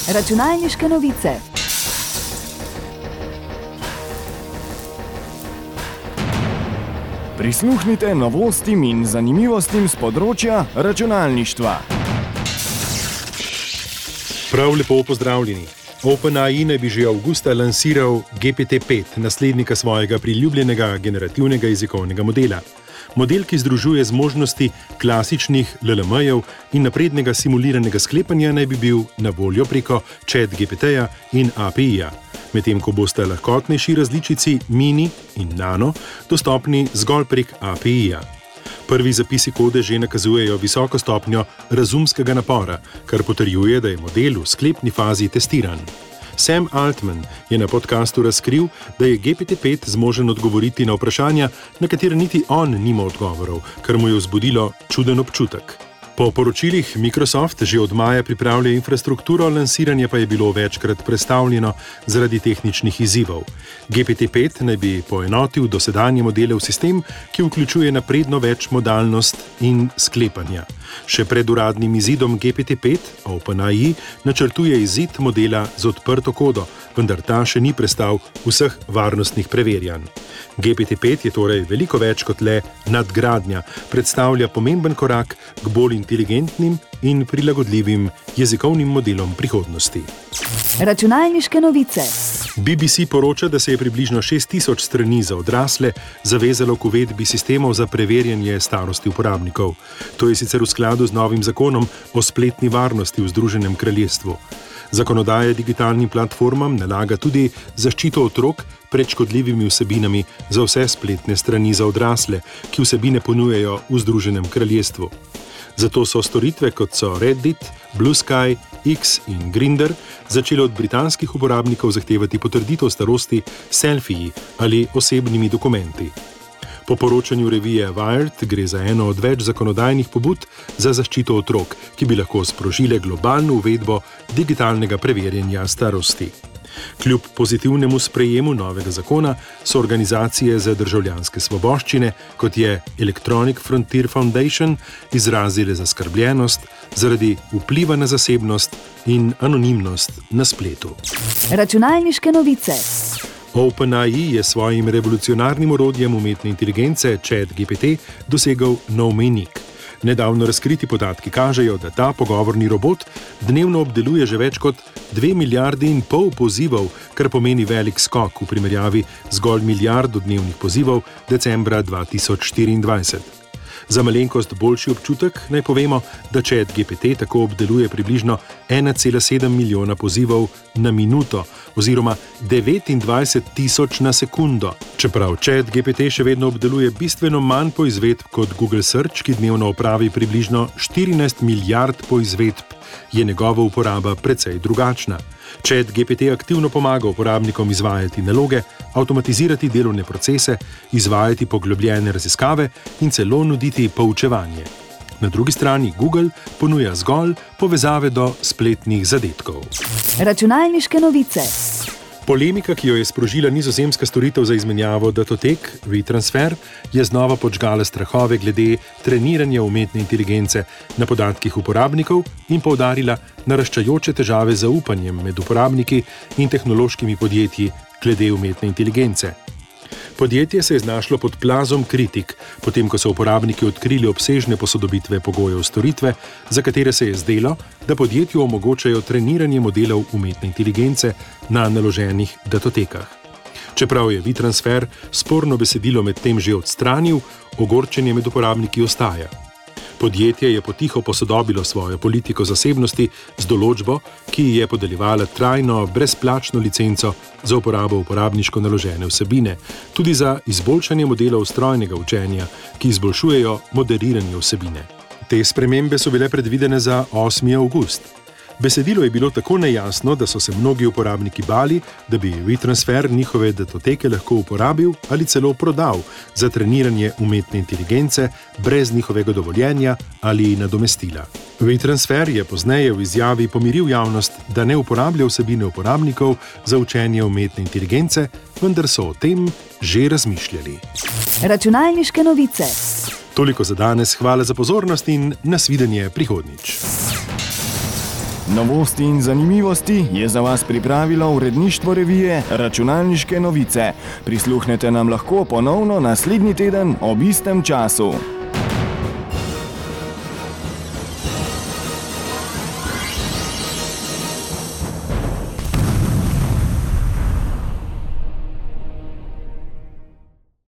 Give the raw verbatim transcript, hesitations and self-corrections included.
Računalniške novice. Prisluhnite novostim in zanimivostim z področja računalništva. Prav lepo pozdravljeni. OpenAI naj bi že avgusta lansiral G P T pet, naslednika svojega priljubljenega generativnega jezikovnega modela. Model, ki združuje zmožnosti klasičnih L L M-jev in naprednega simuliranega sklepanja, naj bi bil na voljo preko ChatGPT-ja in A P I-ja, medtem ko bosta lahkotnejši različici Mini in Nano dostopni zgolj prek A P I-ja. Prvi zapisi kode že nakazujejo visoko stopnjo razumskega napora, kar potrjuje, da je model v sklepni fazi testiran. Sam Altman je na podcastu razkril, da je G P T pet zmožen odgovoriti na vprašanja, na katera niti on nima odgovorov, kar mu je vzbudilo čuden občutek. Po poročilih Microsoft že od maja pripravlja infrastrukturo, lansiranje pa je bilo večkrat prestavljeno zaradi tehničnih izzivov. G P T pet naj bi poenotil dosedanje modele v sistem, ki vključuje napredno večmodalnost in sklepanja. Še pred uradnim izidom G P T pet OpenAI načrtuje izid modela z odprto kodo, vendar ta še ni prestal vseh varnostnih preverjanj. G P T pet je torej veliko več kot le nadgradnja, predstavlja pomemben korak k bolj inteligentnim in prilagodljivim jezikovnim modelom prihodnosti. Računalniške novice. B B C poroča, da se je približno šest tisoč strani za odrasle zavezalo k uvedbi sistemov za preverjanje starosti uporabnikov. To je sicer v skladu z novim zakonom o spletni varnosti v Združenem kraljestvu. Zakonodaja digitalnim platformam nalaga tudi zaščito otrok pred škodljivimi vsebinami za vse spletne strani za odrasle, ki vsebine ponujajo v Združenem kraljestvu. Zato so storitve, kot so Reddit, Blue Sky, X in Grindr, začele od britanskih uporabnikov zahtevati potrditev starosti s selfiji ali osebnimi dokumenti. Po poročanju revije Wired gre za eno od več zakonodajnih pobud za zaščito otrok, ki bi lahko sprožile globalno uvedbo digitalnega preverjanja starosti. Kljub pozitivnemu sprejemu novega zakona so organizacije za državljanske svoboščine, kot je Electronic Frontier Foundation, izrazile zaskrbljenost zaradi vpliva na zasebnost in anonimnost na spletu. Računalniške novice. OpenAI je svojim revolucionarnim orodjem umetne inteligence ChatGPT dosegel nov mejnik. Nedavno razkriti podatki kažejo, da ta pogovorni robot dnevno obdeluje že več kot dve milijardi in pol pozivov, kar pomeni velik skok v primerjavi z zgolj milijardo dnevnih pozivov decembra dva tisoč štiriindvajset. Za malenkost boljši občutek naj povemo, da ChatGPT tako obdeluje približno ena cela sedem milijona pozivov na minuto oziroma devetindvajset tisoč na sekundo. Čeprav ChatGPT še vedno obdeluje bistveno manj poizvedb kot Google Search, ki dnevno opravi približno štirinajst milijard poizvedb, je njegova uporaba precej drugačna. ChatGPT aktivno pomaga uporabnikom izvajati naloge, avtomatizirati delovne procese, izvajati poglobljene raziskave in celo nuditi poučevanje. Na drugi strani Google ponuja zgolj povezave do spletnih zadetkov. Računalniške novice. Polemika, ki jo je sprožila nizozemska storitev za izmenjavo datotek WeTransfer, je znova podžgala strahove glede treniranja umetne inteligence na podatkih uporabnikov in poudarila naraščajoče težave z zaupanjem med uporabniki in tehnološkimi podjetji glede umetne inteligence. Podjetje se je znašlo pod plazom kritik, potem ko so uporabniki odkrili obsežne posodobitve pogojev storitve, za katere se je zdelo, da podjetju omogočajo treniranje modelov umetne inteligence na naloženih datotekah. Čeprav je WeTransfer sporno besedilo med tem že odstranil, ogorčenje med uporabniki ostaja. Podjetje je potiho posodobilo svojo politiko zasebnosti z določbo, ki je podeljevala trajno brezplačno licenco za uporabo uporabniško naložene vsebine, tudi za izboljšanje modelov strojnega učenja, ki izboljšujejo moderiranje vsebine. Te spremembe so bile predvidene za osmi avgust. Besedilo je bilo tako nejasno, da so se mnogi uporabniki bali, da bi WeTransfer njihove datoteke lahko uporabil ali celo prodal za treniranje umetne inteligence brez njihovega dovoljenja ali nadomestila. WeTransfer je pozneje v izjavi pomiril javnost, da ne uporablja vsebine uporabnikov za učenje umetne inteligence, vendar so o tem že razmišljali. Računalniške novice. Toliko za danes, hvala za pozornost in nasvidenje prihodnjič. Novosti in zanimivosti je za vas pripravilo uredništvo revije Računalniške novice. Prisluhnete nam lahko ponovno naslednji teden ob istem času.